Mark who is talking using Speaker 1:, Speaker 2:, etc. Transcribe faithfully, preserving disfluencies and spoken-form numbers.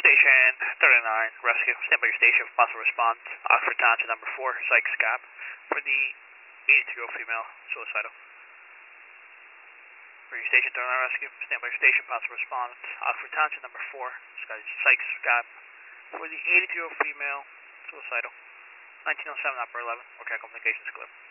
Speaker 1: Station thirty-nine, rescue. Stand by your station for possible response. Oxford Township number four, psych scab. For the eighty-two-year-old female, suicidal. For your station thirty-nine rescue, stand by your station, possible response. Oxford Township number four, psych scab. For the eighty-two-year-old female, suicidal. nineteen oh seven, upper eleven, okay, communications clear.